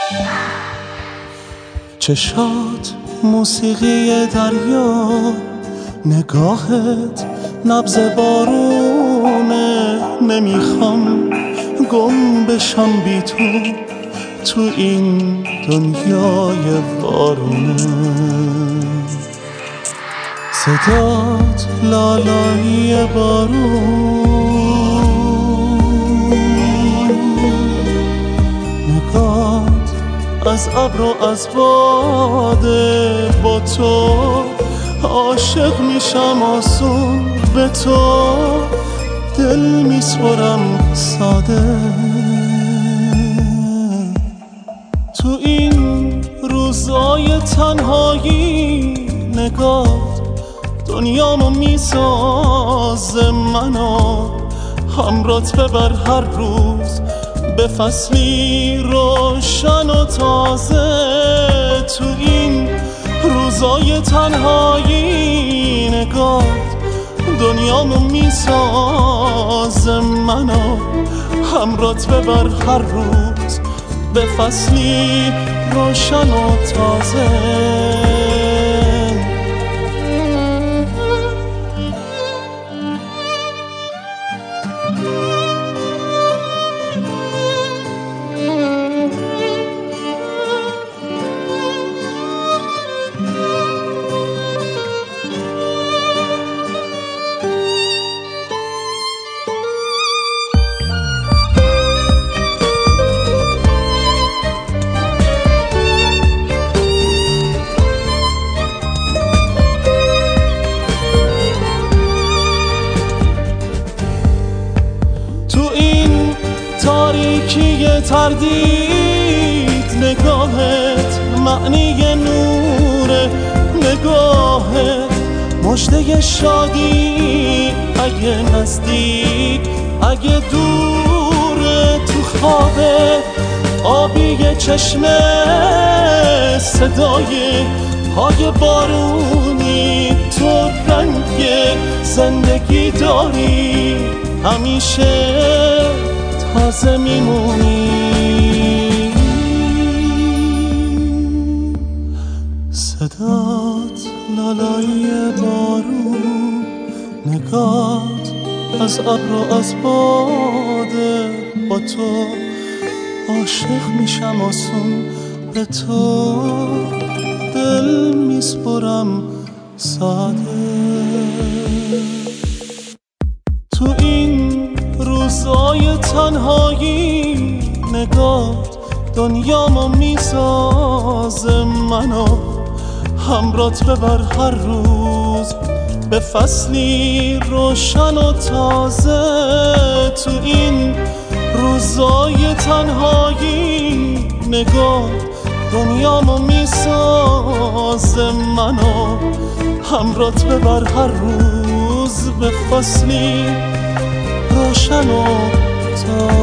چشات موسیقی دریا، نگاهت نبض بارونه. نمیخوام گم بشم بی تو این دنیای وارونه. صدات لالایی بارون، نگات از ابر و از باده. با تو عاشق میشم آسون، به تو دل میسپرم ساده. تو این روزای تنهایی نگات دنیامو میسازه. منو همرات ببر هر روز به فصلی روشن و تازه. تو این روزای تنهایی نگات دنیامو میسازه. منو همرات ببر هر روز به فصلی روشن و تازه. تاریکی تردید نگاهت معنی نوره. نگاهت مژده شادی، اگه نزدیک اگه دوره. تو خوابه آبی چشمه، صدای های بارونی. تو رنگ زندگی داری، همیشه تازه میمونی. صدات لالایی بارون، نگات از ابر و از باده. با تو عاشق میشم آسون، به تو دل میسپرم ساده. تو این روزای تنهایی نگات دنیامو میسازه. منو همرات ببر هر روز به فصلی روشن و تازه. تو این روزای تنهایی نگات دنیامو میسازه. منو همرات ببر هر روز به فصلی روشن و تازه.